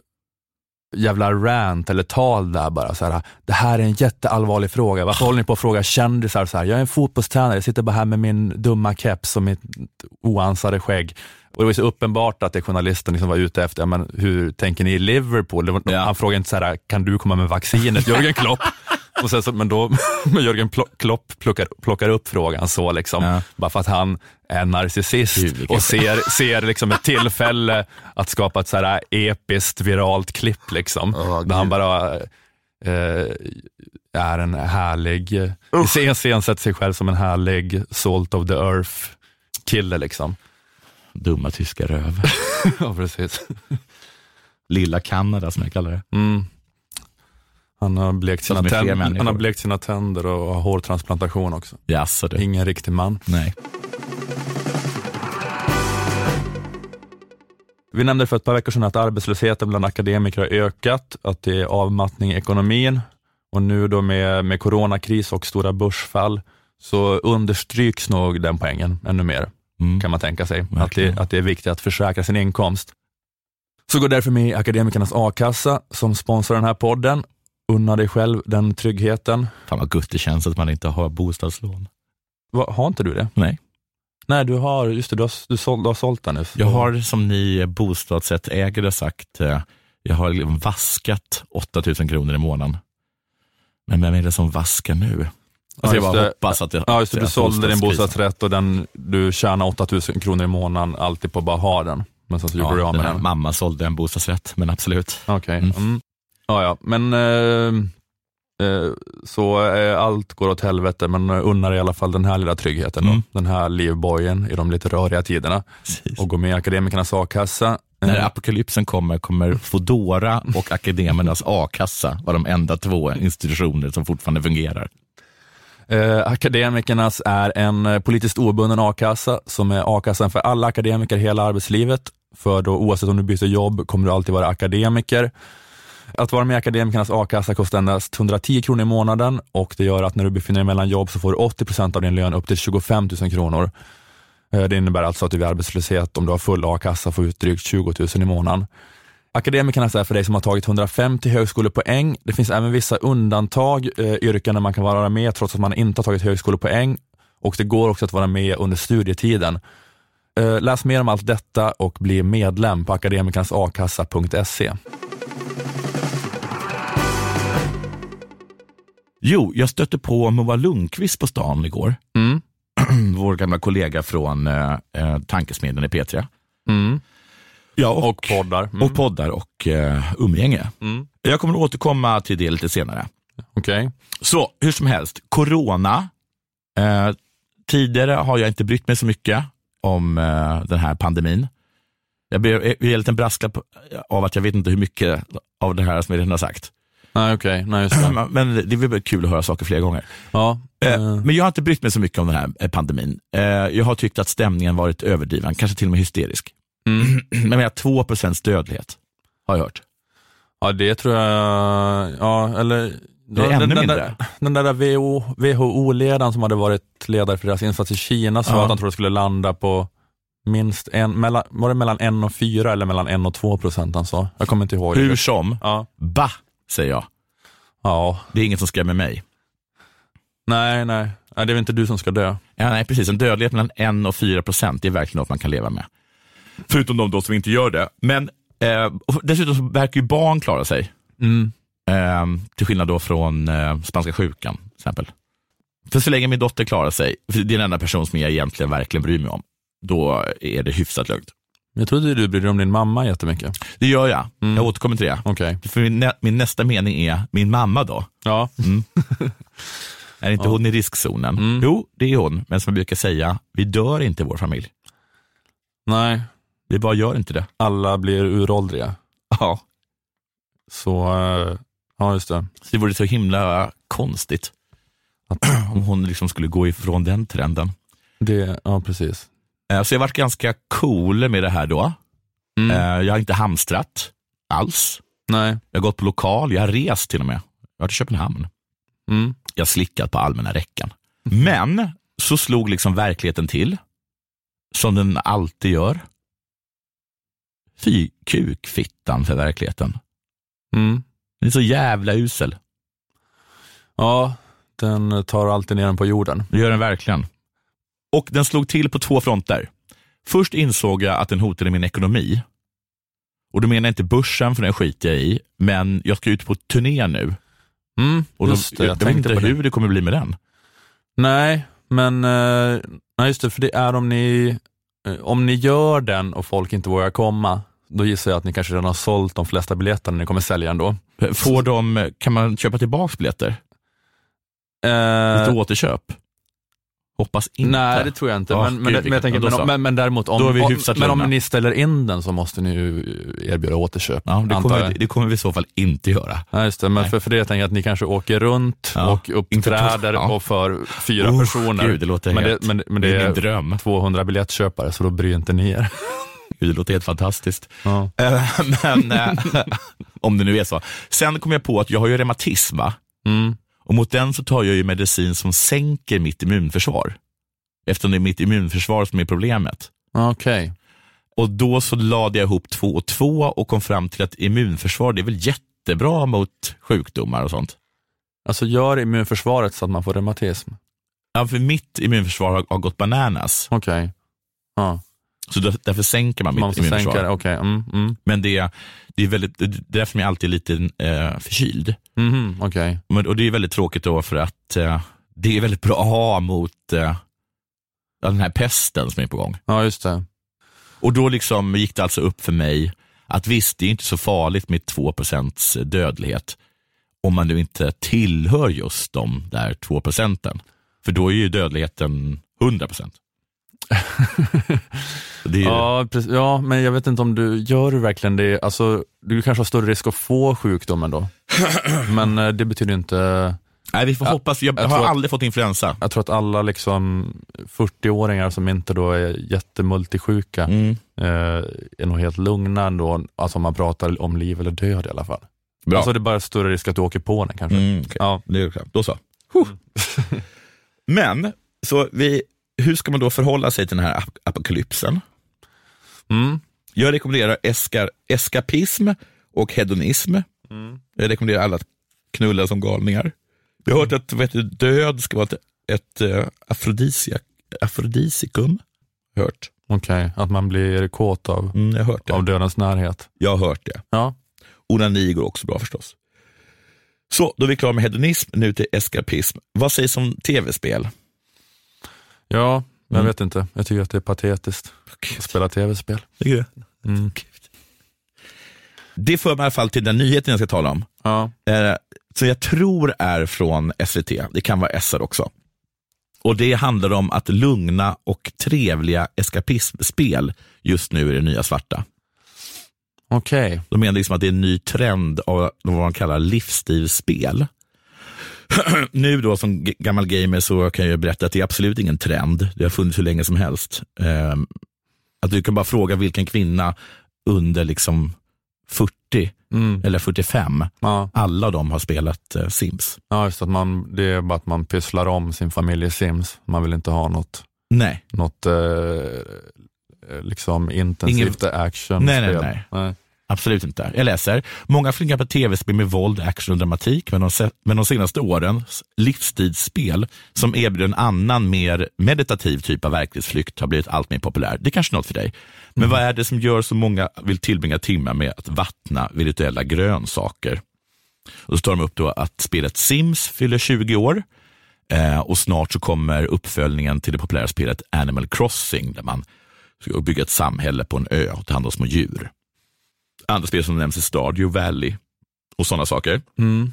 jävla rant eller tal där bara så här, det här är en jätteallvarlig fråga, varför håller ni på att fråga kändisar så här, jag är en fotbollstränare, jag sitter bara här med min dumma keps och mitt oansade skägg. Och det var så uppenbart att det journalisten liksom var ute efter, ja, men hur tänker ni i Liverpool? Det var, Ja. Han frågade inte så här, kan du komma med vaccinet, Jürgen Klopp? Och sen så, men då men Jürgen Pl- Klopp plockar, plockar upp frågan så liksom, Ja. bara för att han är en narcissist Gud, vilken- och ser, ser liksom ett tillfälle att skapa ett så här episkt viralt klipp liksom, Åh, där han Gud. bara eh, är en härlig, uh. iscensätter sig själv som en härlig salt of the earth kille liksom. Dumma tyska röv. Ja, precis. Lilla Kanada som jag kallar det. Mm. Han har blekt sina, Som är fler tänder, människor. han har blekt sina tänder och har hårtransplantation också. Jaså du. Ingen riktig man. Nej. Vi nämnde för ett par veckor sedan att arbetslösheten bland akademiker har ökat, att det är avmattning i ekonomin, och nu då med, med coronakris och stora börsfall så understryks nog den poängen ännu mer, Mm. kan man tänka sig. Att Verkligen. det, att det är viktigt att försäkra sin inkomst. Så gå därför med i Akademikernas A-kassa som sponsrar den här podden. Unna dig själv den tryggheten. Fan vad gott det känns att man inte har bostadslån. Va, har inte du det? Nej. Nej, du har, just det, du har, du såld, du har sålt den nu. Jag har, som ni bostadsrättsägare sagt, eh, jag har liksom vaskat åtta tusen kronor i månaden. Men vem är det som vaskar nu? Alltså jag just bara det. hoppas att det, Ja, just det, du att sålde din bostadskrisen- bostadsrätt och den, du tjänar åtta tusen kronor i månaden alltid på att bara ha den. Men sen så gjorde Ja, du av med den här den. mamma sålde en bostadsrätt, men absolut. Okej. Mm. Mm. Ja, ja, men eh, eh, så eh, allt går åt helvete, men unnar i alla fall den här lilla tryggheten då. Mm. Den här livbojen i de lite röriga tiderna. Precis. Och gå med i Akademikernas A-kassa. När Eh, apokalypsen kommer, kommer Fodora och Akademernas A-kassa vara de enda två institutioner som fortfarande fungerar. Eh, Akademikernas är en eh, politiskt obunden a-kassa som är a-kassan för alla akademiker hela arbetslivet. För då oavsett om du byter jobb kommer du alltid vara akademiker. Att vara med i Akademikernas a-kassa kostar endast hundratio kronor i månaden, och det gör att när du befinner dig mellan jobb så får du åttio procent av din lön upp till tjugofem tusen kronor. Det innebär alltså att du vid arbetslöshet, om du har full a-kassa, får ut drygt tjugo tusen i månaden. Akademikerna säger för dig som har tagit hundrafemtio högskolepoäng. Det finns även vissa undantag, eh, yrken där man kan vara med trots att man inte har tagit högskolepoäng. Och det går också att vara med under studietiden. Eh, läs mer om allt detta och bli medlem på akademikernas a kassa punkt se. Jo, jag stötte på Moa Lundqvist på stan igår. Mm. Vår gamla kollega från eh, Tankesmedjan i P tre. Mm. Ja, och, och poddar. Mm. Och poddar och eh, umgänge. Mm. Jag kommer att återkomma till det lite senare. Okej. Okay. Så, hur som helst. Corona. Eh, tidigare har jag inte brytt mig så mycket om eh, den här pandemin. Jag ber en liten brasklapp av att jag vet inte hur mycket av det här som jag redan har sagt. Nej, okej. Okay. Nej, just det. Men det är väl kul att höra saker flera gånger. Ja. Eh, men jag har inte brytt mig så mycket om den här pandemin. Eh, jag har tyckt att stämningen varit överdriven, kanske till och med hysterisk. Mm. Men jag har två procent dödlighet, har jag hört. Ja, det tror jag, ja, eller det är den, ännu den, mindre. Den, den där W H O-ledaren som hade varit ledare för deras insats i Kina sa ja. att han trodde det skulle landa på minst en, mellan, var det mellan en och fyra eller mellan en och två procent han sa? Jag kommer inte ihåg. Hur det. som, ja. bah, säger jag. Ja. Det är ingen som skrämmer mig. Nej, nej. nej det är väl inte du som ska dö. Ja, nej, precis. En dödlighet mellan en och fyra procent, det är verkligen något man kan leva med. Förutom de då som inte gör det. Men eh, dessutom så verkar ju barn klara sig. Mm. Eh, till skillnad då från eh, spanska sjukan, till exempel. För så länge min dotter klarar sig, för det är den enda person som jag egentligen verkligen bryr mig om, då är det hyfsat lugnt. Jag trodde du brydde dig om din mamma jättemycket. Det gör jag. Mm. Jag återkommer till det. Okay. För min, nä- min nästa mening är min mamma då. Ja. Mm. Är inte ja. hon i riskzonen? Mm. Jo, det är hon. Men som jag brukar säga, vi dör inte i vår familj. Nej. Vi bara gör inte det. Alla blir uråldriga. Ja. Så, ja just det. Så det vore så himla konstigt att om hon liksom skulle gå ifrån den trenden. Det, ja precis. Så jag har varit ganska cool med det här då. Mm. Jag har inte hamstrat alls. Nej. Jag har gått på lokal, jag har rest till och med. Jag har varit i Köpenhamn. Mm. Jag har slickat på allmänna räcken. Men så slog liksom verkligheten till. Som den alltid gör. Fy kukfittan för verkligheten. Mm. Den är så jävla usel. Ja, den tar alltid ner den på jorden. Det gör den verkligen. Och den slog till på två fronter. Först insåg jag att den hotade min ekonomi. Och då menar jag inte börsen, för den skiter jag i. Men jag ska ut på turné nu. Mm, och då, just det, jag, jag vet inte hur det. det kommer bli med den. Nej, men eh, nej just det, för det är om ni eh, om ni gör den och folk inte vågar komma, då gissar jag att ni kanske redan har sålt de flesta biljetterna ni kommer sälja ändå. Får de, kan man köpa tillbaka biljetter? Eh, Lite återköp? Hoppas inte. Nej, det tror jag inte. Ja, men, men, men, jag tänker, men, men, men däremot om, om, men om ni ställer in den så måste ni ju erbjuda återköp. Ja, det, kommer, det kommer vi i så fall inte göra. Ja, just det, men för, för det jag tänker att ni kanske åker runt ja, och uppträder ja. och för fyra oh, personer. Gud, det låter men, helt, det, men, men det, det är min dröm. tvåhundra biljettköpare, så då bryr inte ni er. Gud, det låter helt fantastiskt. Ja. men om det nu är så. Sen kom jag på att jag har ju reumatism, va? Mm. Och mot den så tar jag ju medicin som sänker mitt immunförsvar. Eftersom det är mitt immunförsvar som är problemet. Okej. Okay. Och då så lade jag ihop två och två och kom fram till att immunförsvar, det är väl jättebra mot sjukdomar och sånt. Alltså gör immunförsvaret så att man får reumatism? Ja, för mitt immunförsvar har, har gått bananas. Okej. Okay. Ja. Så då, därför sänker man mitt man immunförsvar. Sänka, okay. mm, mm. Men det, det är väldigt, det är därför jag är alltid lite eh, förkyld. Mm, okay. Men, och det är väldigt tråkigt då för att eh, det är väldigt bra att ha mot eh, den här pesten som är på gång. Ja, just det. Och då liksom gick det alltså upp för mig att visst, det är inte så farligt med två procent dödlighet om man nu inte tillhör just de där två procenten. För då är ju dödligheten hundra procent. Det är ju... ja, precis. Ja, men jag vet inte om du gör verkligen det. Alltså, du kanske har större risk att få sjukdomen då. Men det betyder inte... Nej, vi får ja, hoppas. Jag, jag har aldrig att, fått influensa. Jag tror att alla liksom fyrtio-åringar som inte då är jättemultisjuka mm. eh, är nog helt lugna ändå. Alltså om man pratar om liv eller död i alla fall. Bra. Alltså det är bara större risk att du åker på den kanske. Mm, okay. Ja. Det är klart. Då så. Mm. Men, så vi, hur ska man då förhålla sig till den här ap- apokalypsen? Mm. Jag rekommenderar eska- eskapism och hedonism. Mm. Jag rekommenderar alla att knulla som galningar. Jag har hört att vet du, död ska vara ett, ett uh, afrodisiak, afrodisikum. Hört. Okej, okay. Att man blir kåt av, mm, jag har hört det. av dödens närhet. Jag har hört det. Ja. Onani går också bra förstås. Så, då är vi klara med hedonism, nu till eskapism. Vad sägs om tv-spel? Ja, jag mm. vet inte. Jag tycker att det är patetiskt att spela tv-spel. Tycker du? Mm. Det för mig i alla fall till den nyheten jag ska tala om. Ja. Eh, så jag tror är från S V T. Det kan vara S R också. Och det handlar om att lugna och trevliga eskapismspel just nu är det nya svarta. Okej. Okay. De menar liksom att det är en ny trend av vad man kallar livsstilsspel. Nu då som g- gammal gamer så kan jag berätta att det är absolut ingen trend. Det har funnits hur länge som helst. Eh, att du kan bara fråga vilken kvinna under liksom fyrtio mm. eller fyrtiofem. Ja. Alla av dem har spelat eh, Sims. Ja, just att man, det är bara att man pysslar om sin familj i Sims. Man vill inte ha något, nej. något eh, liksom intensivt Ingen... action. Nej, nej, nej, nej. Absolut inte. Jag läser. Många flinkar på tv-spel med våld, action och dramatik, men de, se- men de senaste årens livsstilsspel som erbjuder en annan, mer meditativ typ av verklighetsflykt har blivit allt mer populär. Det är kanske något för dig. Men mm. vad är det som gör så många vill tillbringa timmar med att vattna virtuella grönsaker? Och så tar de upp då att spelet Sims fyller tjugo år eh, och snart så kommer uppföljningen till det populära spelet Animal Crossing där man ska bygga ett samhälle på en ö och ta hand om små djur. Andra spel som nämns är Stardew Valley och sådana saker. Mm.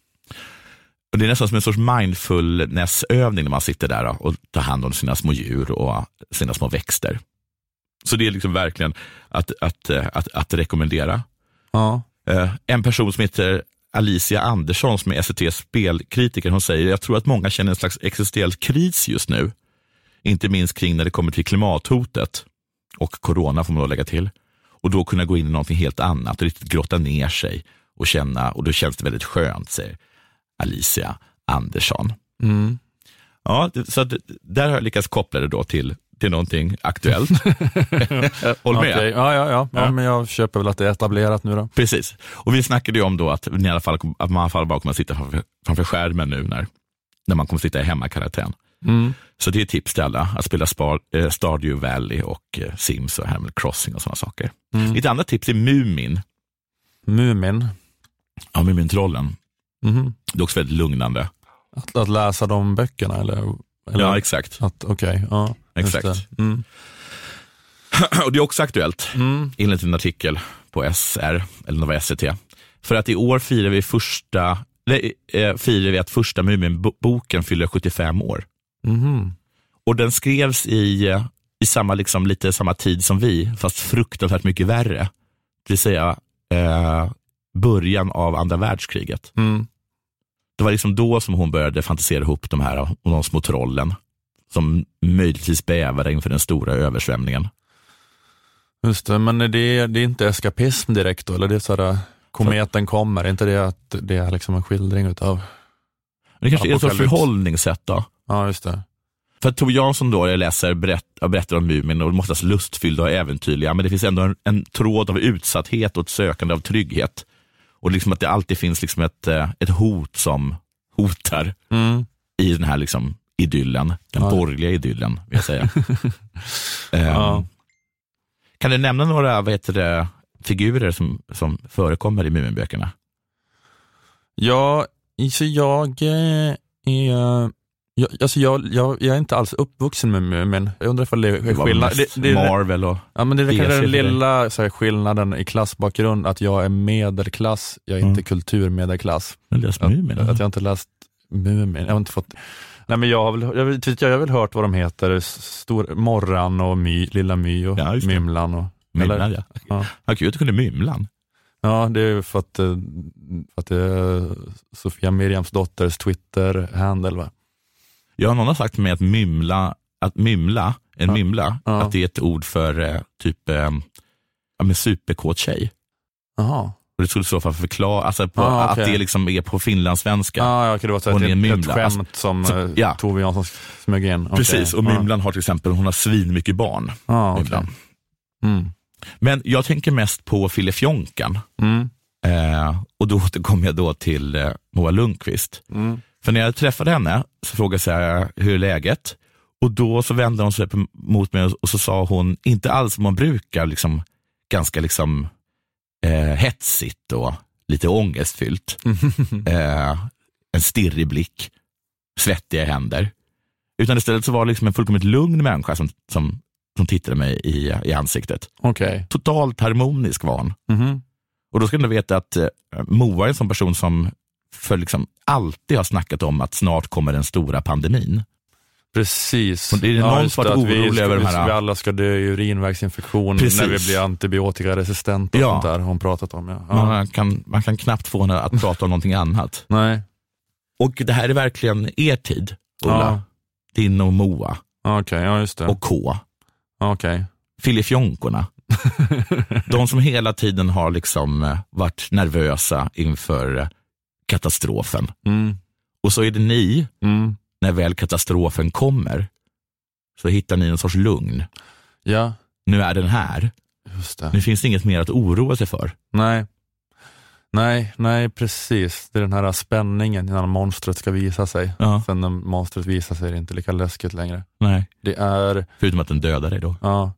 Och det är nästan som en sorts mindfulness-övning när man sitter där och tar hand om sina små djur och sina små växter. Så det är liksom verkligen att, att, att, att rekommendera. Ja. En person som heter Alicia Andersson som är S V T:s spelkritiker, hon säger jag tror att många känner en slags existentiell kris just nu. Inte minst kring när det kommer till klimathotet och corona får man då lägga till. Och då kunna gå in i någonting helt annat och riktigt grotta ner sig och känna, och då känns det väldigt skönt, säger Alicia Andersson. Mm. Ja, så att, där har jag lyckats koppla det då till, till någonting aktuellt. Håll med? Okay. Ja, ja, ja, ja. ja, men jag köper väl att det är etablerat nu då. Precis. Och vi snackade ju om då att, i alla fall, att man i alla fall bara kommer att sitta framför, framför skärmen nu när, när man kommer att sitta i hemmakarantän. Mm. Så det är tips till alla att spela Spar, eh, Stardew Valley och eh, Sims och Animal Crossing och sådana saker. Mm. Ett annat tips är Mumin. Mumin? Ja, Mumintrollen. Mm. Det är också väldigt lugnande. Att, att läsa de böckerna? Eller, eller ja, exakt. Okej, okay, ja. Exakt. Mm. Och det är också aktuellt, mm. enligt en artikel på S R, eller det var S V T. För att i år firar vi första... Nej, firar vi att första Muminboken fyller sjuttiofem år. Mm. Och den skrevs i, i samma, liksom, lite samma tid som vi, fast fruktansvärt mycket värre. Det vill säga eh, början av andra världskriget. Mm. Det var liksom då som hon började fantisera ihop de här och de små trollen som möjligtvis bävade inför den stora översvämningen. Just det, men det är, det är inte eskapism direkt då, eller det är så här, kometen kommer, är inte det att det är liksom en skildring utav det kanske är ett sorts förhållningssätt då. Ja, just det. För att Tove Jansson då, jag läser berätt, berättar om Mumin och det måste vara lustfyllda och äventyrliga, men det finns ändå en, en tråd av utsatthet och ett sökande av trygghet. Och liksom att det alltid finns liksom ett, ett hot som hotar mm. i den här liksom idyllen, den ja. borgerliga idyllen vill jag säga. um, ja. Kan du nämna några vad heter det, figurer som, som förekommer i Muminböckerna? Ja, så jag är... Jag, alltså jag, jag, jag är inte alls uppvuxen med Mumin. Jag undrar ifall det är skillnad. Det, det, Marvel och... Ja, men det är kanske den lilla så här, skillnaden i klassbakgrund, att jag är medelklass, jag är mm. inte kulturmedelklass. Jag har läst Mumin. Att, att jag inte läst Mumin. Jag har inte fått... Nej, men jag har väl, jag vet, jag har väl hört vad de heter. Stor, Morran och My, Lilla My och ja, Mymlan. Och, Mymlan, ja. ja. Vad kul att du kunde Mymlan. Ja, det är för att, för att det är Sofia Miriams dotters Twitter-handle, va? Ja, någon har sagt till mig att mymla, att mymla, en ja. mymla, ja. att det är ett ord för eh, typ eh, med superkåt tjej. Jaha. Och det skulle så fall förklara alltså på, ah, okay. att det liksom är på finlandssvenska. Ah, ja, okay, det var så ett, ett, ett skämt alltså, som så, ja. Tove Jansson smög in. Okay. Precis, och Mymlan ah. har till exempel, hon har svin mycket barn. Ah, okay. mm. Men jag tänker mest på Filifjonkan. Mm. Eh, och då återkommer jag då till eh, Moa Lundqvist. Mm. För när jag träffade henne så frågade jag hur är läget? Och då så vände hon sig mot mig och så sa hon, inte alls som hon brukar, liksom, ganska liksom eh, hetsigt och lite ångestfyllt. eh, en stirrig blick, svettiga händer. Utan istället så var det liksom en fullkomligt lugn människa som, som, som tittade mig i, i ansiktet. Okay. Totalt harmonisk var hon. Mm-hmm. Och då ska du veta att eh, Moa är en sån person som för liksom alltid har snackat om att snart kommer den stora pandemin. Precis. Och det är någon ja, som varit orolig över de här... Vi alla ska dö i urinvägsinfektion. Precis. När vi blir antibiotikaresistenta och ja. sånt där hon pratat om. Ja. Ja. Man, kan, man kan knappt få henne att prata om någonting annat. Nej. Och det här är verkligen er tid, Ola. Ja. Din och Moa. Okej, okay, ja just det. Och K. Okej. Okay. Filifjonkorna. De som hela tiden har liksom varit nervösa inför katastrofen. Mm. Och så är det ni, mm. när väl katastrofen kommer, så hittar ni en sorts lugn. Ja. Nu är den här. Just det. Nu finns det inget mer att oroa sig för. Nej. Nej, nej, precis. Det är den här spänningen innan monstret ska visa sig. Ja. Sen när monstret visar sig är det inte lika läskigt längre. Nej. Det är... Förutom att den dödar dig då. Ja.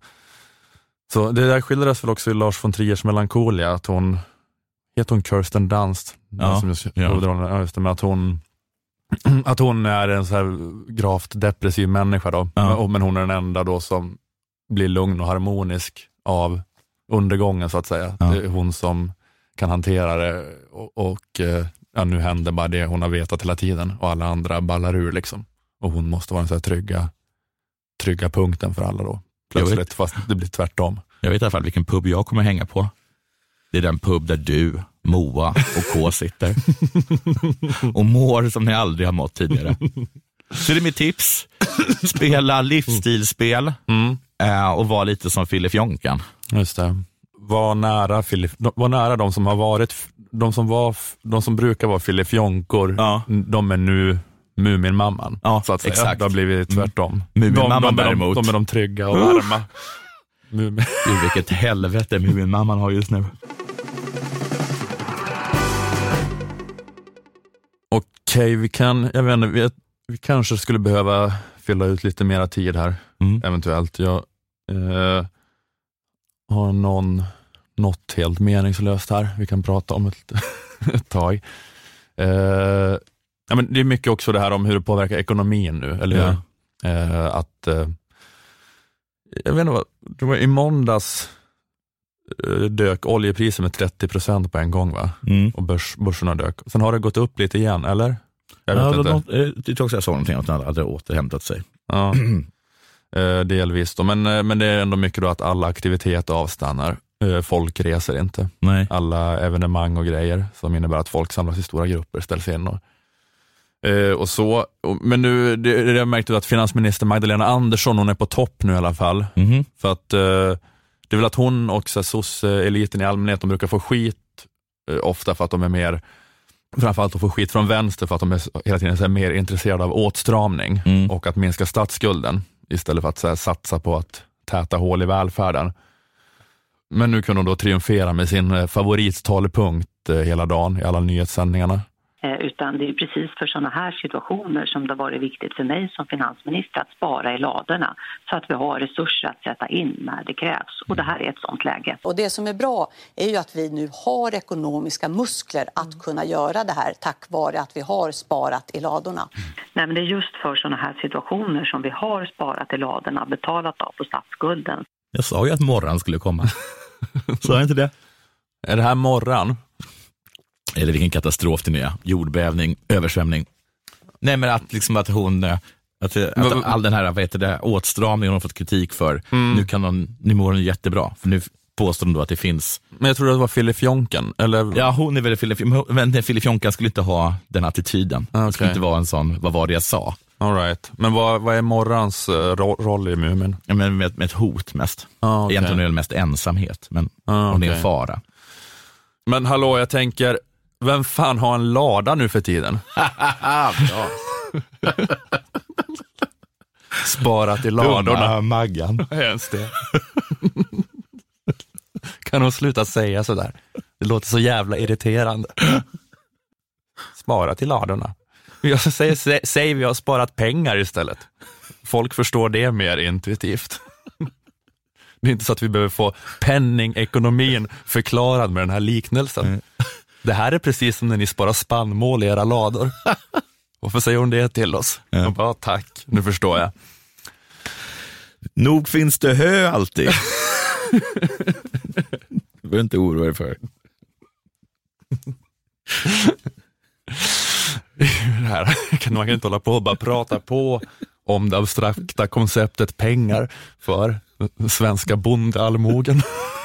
Så det där skildras väl också i Lars von Triers Melancholia, att hon heter hon Kirsten Dunst. Ja. Som just, ja. ja, just det, men att hon att hon är en så här gravt depressiv människa då. Ja. Men hon är den enda då som blir lugn och harmonisk av undergången så att säga. Ja. Det är hon som kan hantera det och, och ja, nu händer bara det hon har vetat hela tiden och alla andra ballar ur liksom. Och hon måste vara den så här trygga trygga punkten för alla då. Plötsligt, fast det blir tvärtom. Jag vet i alla fall vilken pub jag kommer hänga på. Det är den pub där du, Moa och K sitter. Och mår som ni aldrig har mått tidigare. Så det är mitt tips. Spela livsstilsspel. Mm. Och var lite som Filifjonkan. Just det. Var nära, Filip, var nära de som har varit, de som, var, de som brukar vara Filifjonkor, ja. De är nu Muminmamman. Ja, så att säga. Exakt. Det har blivit tvärtom. Mm. Muminmamman de, de, däremot. De, de är de trygga och varma. Mumin. Gud, vilket helvete Muminmamman har just nu. Okej, vi kan, jag vet inte, vi, vi kanske skulle behöva fylla ut lite mera tid här, mm. eventuellt. Jag eh, har någon, något helt meningslöst här vi kan prata om ett, ett tag. Eh, ja, men det är mycket också det här om hur det påverkar ekonomin nu, eller ja. eh, att eh, jag vet inte vad, det var i måndags dök oljepriset med trettio procent på en gång va? Mm. Och börs, börserna dök. Sen har det gått upp lite igen, eller? Jag vet ja, inte. Något, jag tyckte också jag sa någonting att det hade återhämtat sig. Ja, eh, delvis då. Men, men det är ändå mycket då att alla aktiviteter avstannar. Eh, folk reser inte. Nej. Alla evenemang och grejer som innebär att folk samlas i stora grupper ställs in. Och, eh, och så. Och, men nu, det, det jag märkte att finansminister Magdalena Andersson, hon är på topp nu i alla fall. Mm-hmm. För att eh, det är väl att hon och soc-eliten i allmänhet, de brukar få skit eh, ofta för att de är mer, framförallt att få skit från vänster för att de är hela tiden så här, mer intresserade av åtstramning mm. och att minska statsskulden istället för att så här, satsa på att täta hål i välfärden. Men nu kunde hon då triumfera med sin eh, favorittalepunkt eh, hela dagen i alla nyhetssändningarna. Utan det är precis för sådana här situationer som det har varit viktigt för mig som finansminister att spara i ladorna så att vi har resurser att sätta in när det krävs. Och det här är ett sådant läge. Och det som är bra är ju att vi nu har ekonomiska muskler att kunna göra det här tack vare att vi har sparat i ladorna. Nej, men det är just för sådana här situationer som vi har sparat i ladorna, betalat av på statsskulden. Jag sa ju att morgon skulle komma. Sa jag inte det? Är det här morgon? Eller vilken katastrof det nu är. Jordbävning, översvämning. Nej, men att, liksom att hon, att, att all den här vad heter det, åtstramningen hon har fått kritik för, mm. nu, kan hon, nu mår hon jättebra. För nu påstår de då att det finns... Men jag tror det var Filifjonkan, eller? Ja, hon är väl Filifjonkan, men Filifjonkan skulle inte ha den attityden. Okay. Det skulle inte vara en sån, vad var det jag sa? All right. Men vad, vad är morgans ro- roll i Mumin? Ja, men med, med ett hot mest. Ah, okay. Egentligen är det mest ensamhet, men ah, hon är okay. en fara. Men hallå, jag tänker, vem fan har en lada nu för tiden? Ja. Sparat i ladorna. Maggan. Ens det. Kan hon sluta säga sådär? Det låter så jävla irriterande. Sparat i ladorna. Jag säger, sä, säger vi har sparat pengar istället. Folk förstår det mer intuitivt. Det är inte så att vi behöver få penningekonomin förklarad med den här liknelsen. Mm. Det här är precis som när ni sparar spannmål i era lador. Varför säger hon det till oss? Ja. Jag bara, tack, nu förstår jag. Nog finns det hö alltid. Du behöver inte oroa dig för. Det här kan man inte hålla på och bara prata på om det abstrakta konceptet pengar för svenska bondeallmogen.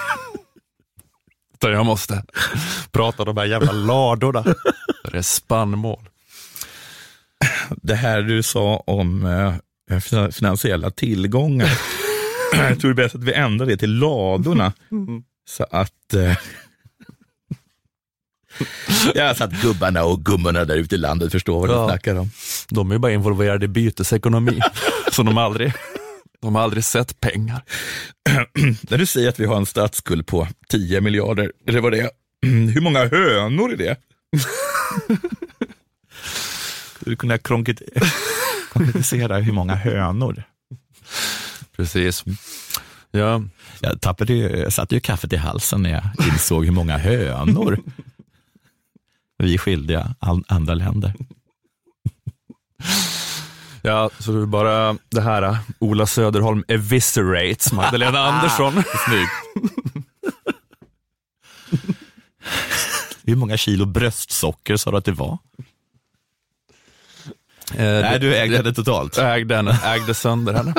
Så jag måste prata om de här jävla ladorna. Det är spannmål. Det här du sa om eh, finansiella tillgångar. Jag tror det är bäst att vi ändrar det till ladorna. Mm. Så att... Eh, ja, så att gubbarna och gummorna där ute i landet förstår vad ja. du snackar om. De är bara involverade i bytesekonomi. Så de aldrig... De har aldrig sett pengar. När du säger att vi har en statsskuld på tio miljarder, eller vad det är, hur många hönor är det? Du kunde konkretisera hur många hönor. Precis. Ja. Jag tappade ju, jag satte ju kaffet i halsen när jag insåg hur många hönor vi är skyldiga andra länder. Ja, så det är bara det här Ola Söderholm eviscerates Magdalena Andersson. Snyggt. Hur många kilo bröstsocker sa du att det var? Eh, Nej, du ägde det, det totalt. Jag ägde, henne, ägde sönder henne.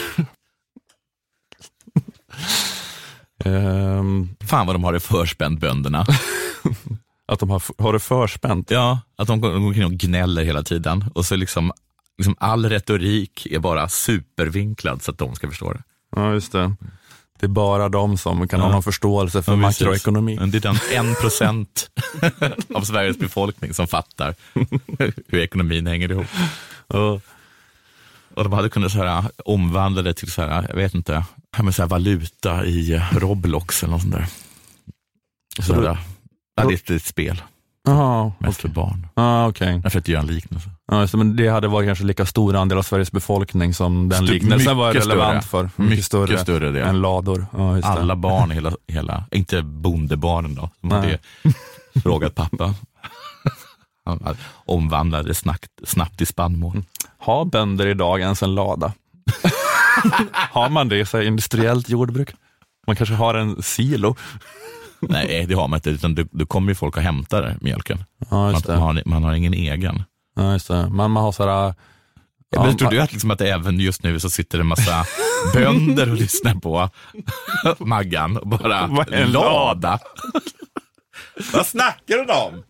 um, Fan vad de har det förspänt, bönderna. Att de har, har det förspänt? Ja, att de går omkring och gnäller hela tiden. Och så liksom... Liksom all retorik är bara supervinklad så att de ska förstå det. Ja, just det. Det är bara de som kan ja. ha någon förståelse för ja, makroekonomi. Det är den en procent av Sveriges befolkning som fattar hur ekonomin hänger ihop. Och, och de hade kunnat så här, omvandla det till så här, jag vet inte, med så här valuta i Roblox eller något sånt där. Så, så där. Ja, det är ett spel. Jaha, mest okay. för barn. Ah, okay. Jag försökte göra en liknelse. Ja, just det, men det hade varit kanske lika stor andel av Sveriges befolkning som den St- liknelsen var relevant större. för. Mycket, mycket större, större det. än lador. Ja, just alla det. barn, hela, hela, inte bondebarnen då, som hade frågat pappa. Han omvandlade snabbt, snabbt i spannmål. Mm. Har bönder idag ens en lada? Har man det i så industriellt jordbruk? Man kanske har en silo. Nej, det har man inte, utan du, du kommer ju folk och hämtar mjölken. Ja, just det. Man, har, man har ingen egen. Ja, just det. Man, man har sådär... Ja, men tror du att, liksom att även just nu så sitter det en massa bönder och lyssnar på Maggan och bara en lada? Vad snackar du om?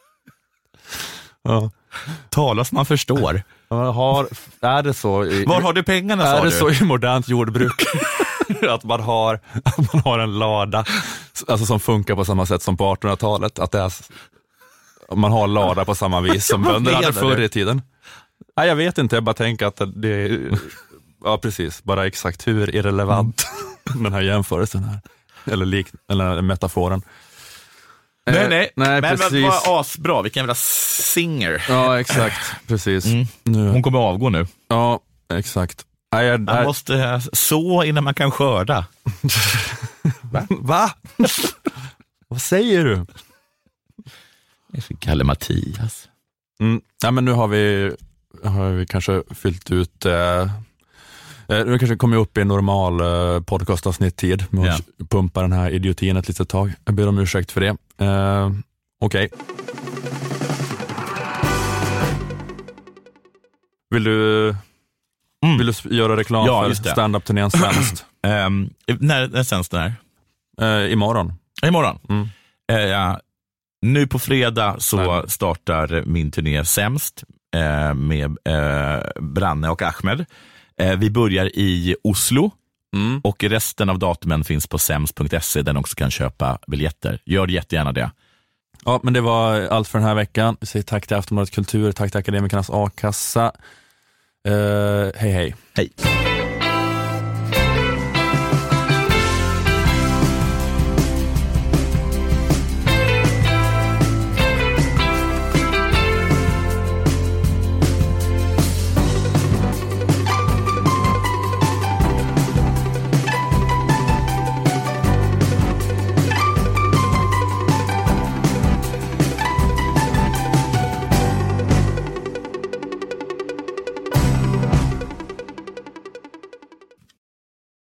Ja. Tala som man förstår. Ja, har, är det så i, var har du pengarna, är sa det du? Så i modernt jordbruk att man har att man har en lada alltså som funkar på samma sätt som på artonhundratalet, att det är, man har lada på samma vis som bönder hade förr i tiden? Nej, jag vet inte, jag bara tänker att det är, ja precis, bara exakt hur irrelevant mm. den här jämförelsen här eller, lik, eller metaforen. Nej, nej, nej men precis. det var asbra, vilken jävla singer. Ja, exakt, precis. Mm. Nu. Hon kommer avgå nu. Ja, exakt. Nej, jag, man måste så innan man kan skörda. Va? Va? Vad säger du? Jag fick kalla Mattias. Mm. Ja, men nu har vi, har vi kanske fyllt ut... Eh, nu kanske kommer upp i normal eh, podcastavsnitt-tid med yeah. att pumpa den här idiotin ett litet tag. Jag ber om ursäkt för det. Eh, Okej. Okay. Vill du... Mm. Vill du göra reklam ja, för stand-up-turnén Sämst? um, när när sänds den här? Uh, imorgon. Imorgon? Mm. Uh, ja. Nu på fredag så Nej. startar min turné Sämst uh, med uh, Branne och Ahmed. Uh, vi börjar i Oslo Mm. Och resten av datumen finns på sems punkt se där ni också kan köpa biljetter. Gör jättegärna det. Ja, men det var allt för den här veckan. Vi säger tack till Aftonbladet Kultur, tack till Akademikernas A-kassa. Uh, hej hej. Hej.